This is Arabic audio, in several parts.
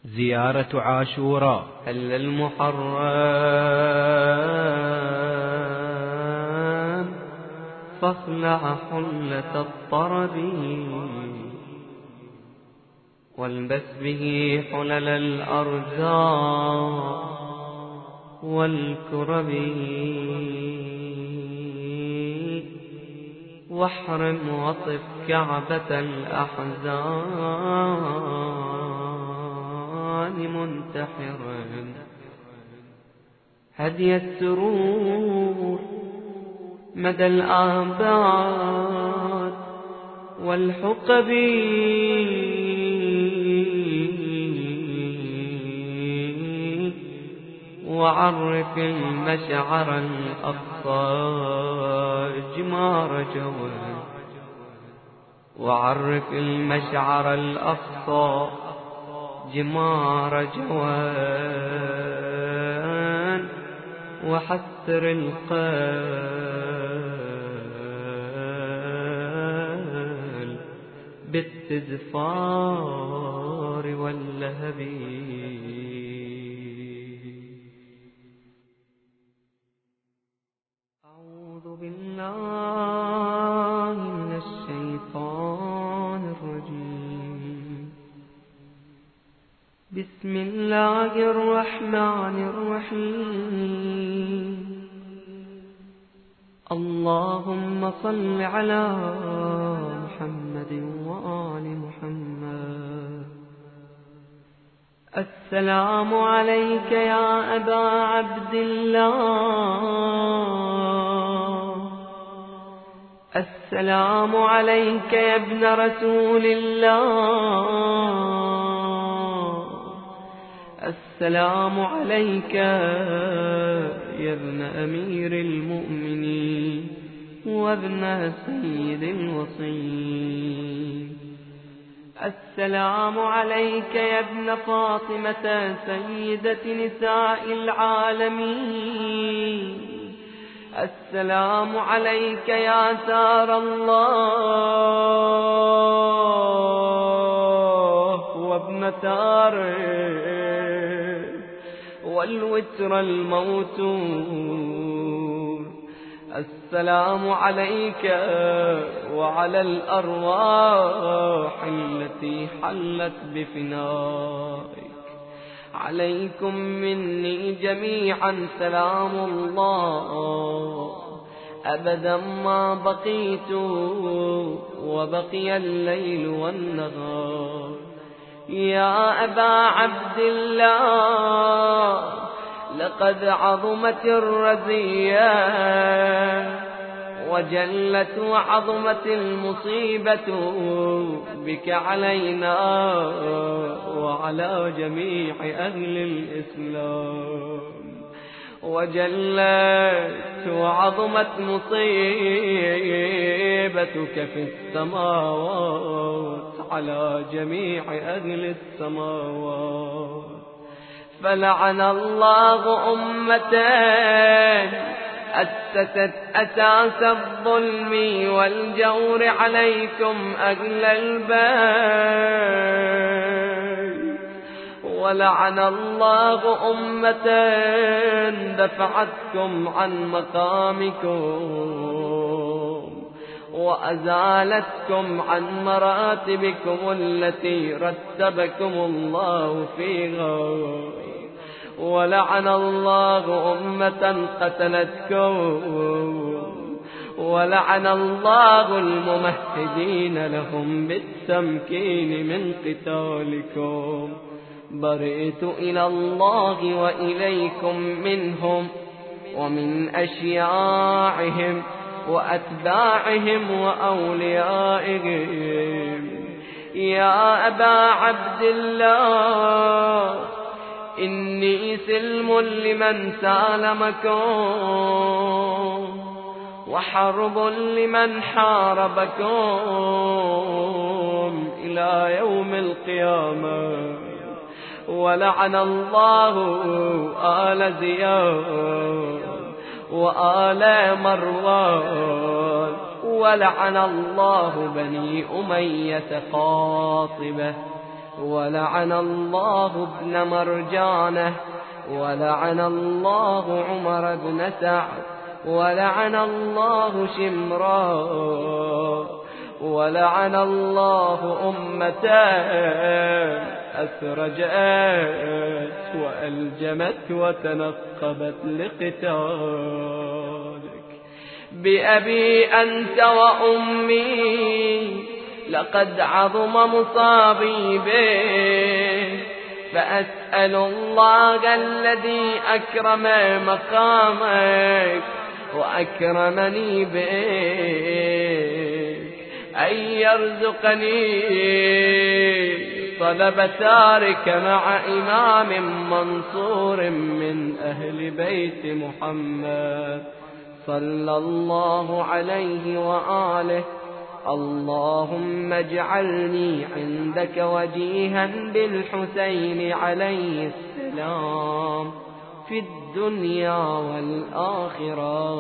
زيارة عاشوراء. هل المحرم فاخلع حلة الطرب والبس به حلل الأرزاق والكرب واحرم وطف كعبة الأحزان منتحرا هدي السرور مدى الآباد والحقب وعرف المشعر الأقصى جمار جواد وعرف المشعر الأقصى جمار جوان وحسر القلب بالتدفار واللهب. أعوذ بالله من الشيطان الرجيم. بسم الله الرحمن الرحيم. اللهم صل على محمد وآل محمد. السلام عليك يا أبا عبد الله. السلام عليك يا ابن رسول الله. السلام عليك يا ابن أمير المؤمنين وابن سيد الوصيين. السلام عليك يا ابن فاطمة سيدة نساء العالمين. السلام عليك يا سار الله وابن تارك والوتر الموتور. السلام عليك وعلى الأرواح التي حلت بفنائك. عليكم مني جميعا سلام الله أبدا ما بقيت وبقي الليل والنهار. يا أبا عبد الله لقد عظمت الرزية وجلت وعظمت المصيبة بك علينا وعلى جميع أهل الإسلام. وجلت وعظمت مصيبتك في السماوات على جميع أهل السماوات. فلعن الله أمة أسست أساس الظلم والجور عليكم أهل البيت. ولعن الله أمة دفعتكم عن مقامكم وأزالتكم عن مراتبكم التي رتبكم الله فيها. ولعن الله أمة قتلتكم ولعن الله الممهدين لهم بالتمكين من قتالكم. برئت إلى الله وإليكم منهم ومن أشياعهم وأتباعهم وأوليائهم. يا أبا عبد الله إني سلم لمن سالمكم وحرب لمن حاربكم إلى يوم القيامة. ولعن الله آل زياد وآل مروان ولعن الله بني أمية قاطبة ولعن الله ابن مرجانة، ولعن الله عمر بن سعد، ولعن الله شمرا، ولعن الله أمتان أسرجت وألجمت وتنقبت لقتالك. بأبي أنت وأمي لقد عظم مصابي به، فأسأل الله الذي أكرم مقامك وأكرمني بك أن يرزقني طلب ثارك مع إمام منصور من أهل بيت محمد صلى الله عليه وآله. اللهم اجعلني عندك وجيها بالحسين عليه السلام في الدنيا والآخرة.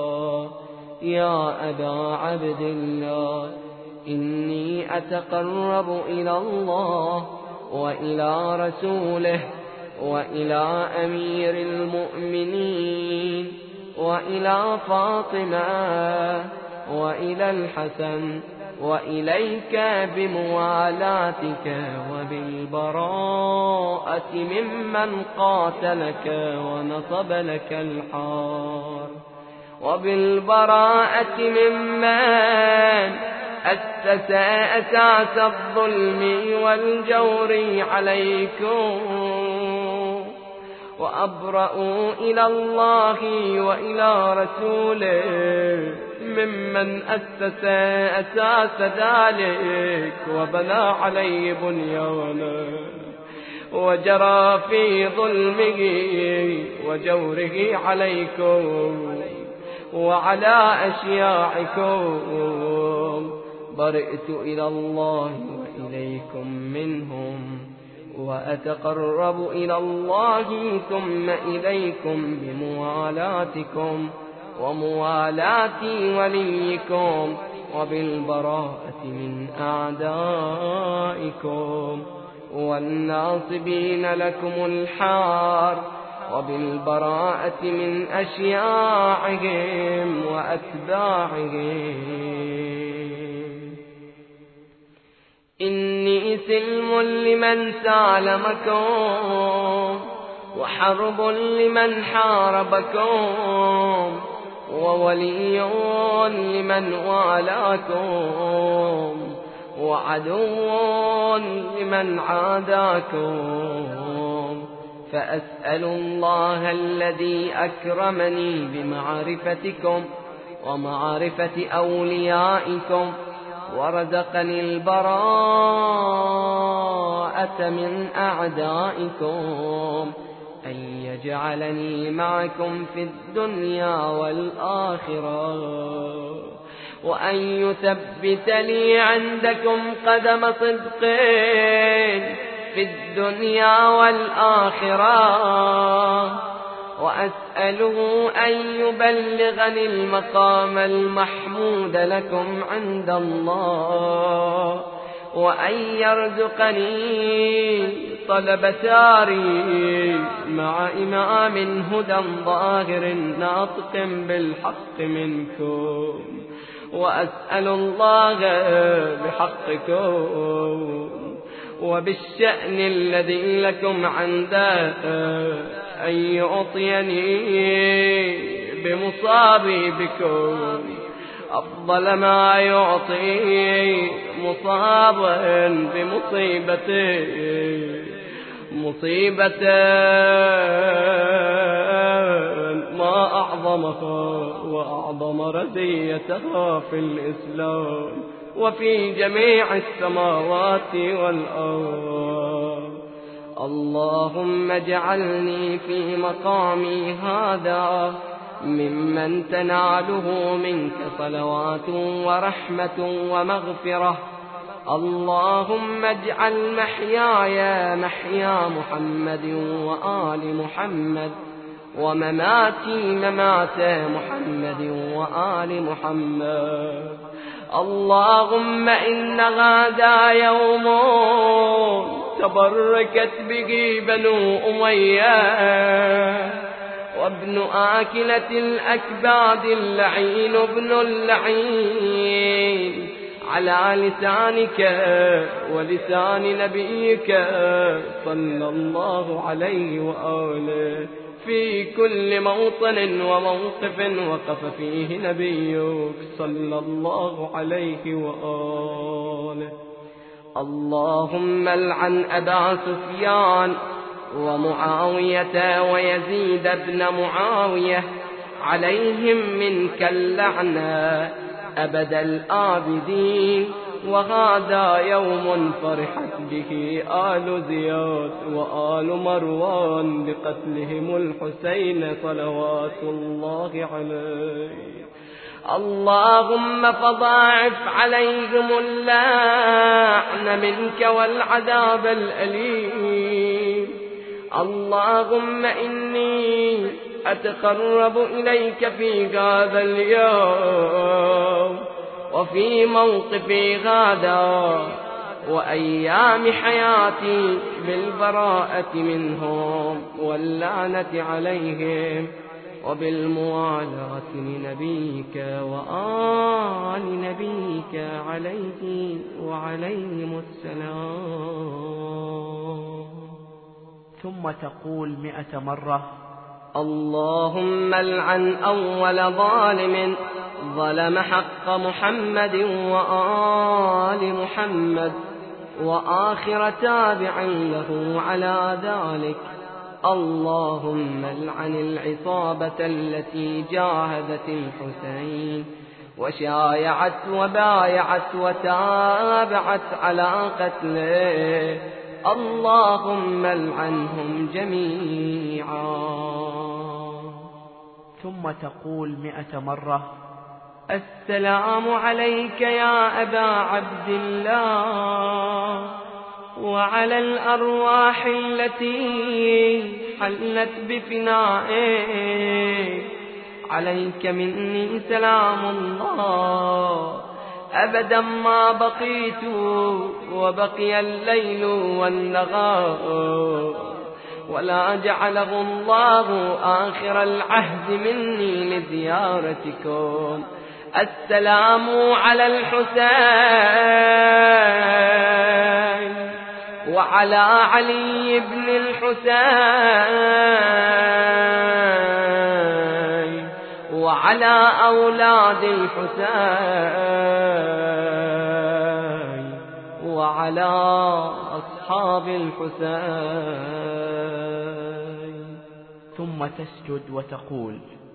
يا أبا عبد الله، إني أتقرب إلى الله وإلى رسوله وإلى أمير المؤمنين وإلى فاطمة وإلى الحسن وإليك بموالاتك وبالبراءة ممن قاتلك ونصب لك الحار، وبالبراءة ممن أسس أساس الظلم والجور عليكم، وأبرأوا إلى الله وإلى رسوله ممن أسس أساس ذلك وبنى عليه بنيانه وجرى في ظلمه وجوره عليكم وعلى أشياعكم. برئت إلى الله وإليكم منهم، وأتقرب إلى الله ثم إليكم بموالاتكم وموالاة وليكم وبالبراءة من أعدائكم والناصبين لكم الحار، وبالبراءة من أشياعهم وأتباعهم. إني سلم لمن سالمكم، وحرب لمن حاربكم، وولي لمن والاكم، وعدو لمن عاداكم. فأسأل الله الذي أكرمني بمعرفتكم ومعرفة أوليائكم ورزقني البراءة من أعدائكم أن يجعلني معكم في الدنيا والآخرة، وأن يثبت لي عندكم قدم صدق في الدنيا والآخرة، وأسأله أن يبلغني المقام المحمود لكم عند الله، وأن يرزقني طلب ثاري مع إمام هدى ظاهر ناطق بالحق منكم. وأسأل الله بحقكم وبالشأن الذي لكم عنده أن يعطيني بمصابي بكم أفضل ما يعطي مصابا بمصيبته، مصيبة ما أعظمها وأعظم رزيتها في الإسلام وفي جميع السماوات والأرض. اللهم اجعلني في مقامي هذا ممن تناله منك صلوات ورحمة ومغفرة. اللهم اجعل محياي محيا محمد وآل محمد، ومماتي ممات محمد وآل محمد. اللهم إن هذا يوم تبركت به بنو أمية، وابن آكلة الأكباد اللعين ابن اللعين على لسانك ولسان نبيك صلى الله عليه وآله في كل موطن وموقف وقف فيه نبيك صلى الله عليه وآله. اللهم العن أبا سفيان ومعاوية ويزيد بن معاوية، عليهم منك اللعنة أبد الآبدين. وهذا يوم فرحت به آل زياد وآل مروان بقتلهم الحسين صلوات الله عليه. اللهم فضاعف عليهم اللعن منك والعذاب الأليم. اللهم إني أتقرب إليك في هذا اليوم وفي موقفي غدا وأيام حياتي بالبراءة منهم واللعنة عليهم وبالموالاة لنبيك وآل نبيك عليه وعليهم السلام. ثم تقول 100 مرة: اللهم العن أول ظالم ظلم حق محمد وآل محمد، وآخر تابع له على ذلك. اللهم العن العصابة التي جاهدت الحسين وشايعت وبايعت وتابعت على قتله. اللهم العنهم جميعا. ثم تقول 100 مرة: السلام عليك يا أبا عبد الله وعلى الأرواح التي حلت بفنائك. عليك مني سلام الله أبدا ما بقيت وبقي الليل والنهار، ولا جعله الله آخر العهد مني لزيارتكم. السلام على الحسين وعلى علي بن الحسين وعلى أولاد الحسين وعلى أصحاب الحسين. ثم تسجد وتقول: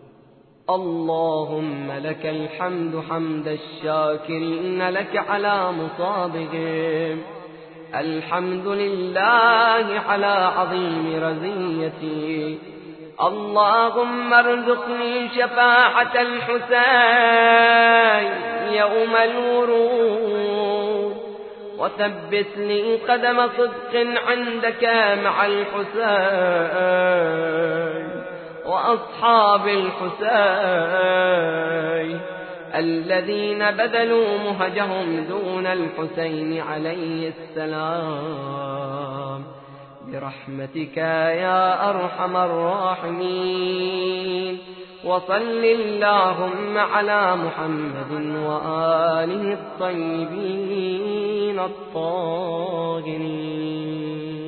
اللهم لك الحمد حمد الشاكرين لك على مصابهم. الحمد لله على عظيم رزيتي. اللهم ارزقني شفاعة الحسين يوم الورود، وثبت لي قدم صدق عندك مع الحسين وأصحاب الحسين الذين بذلوا مهجهم دون الحسين عليه السلام، برحمتك يا أرحم الراحمين. وصل اللهم على محمد وآله الطيبين الطاهرين.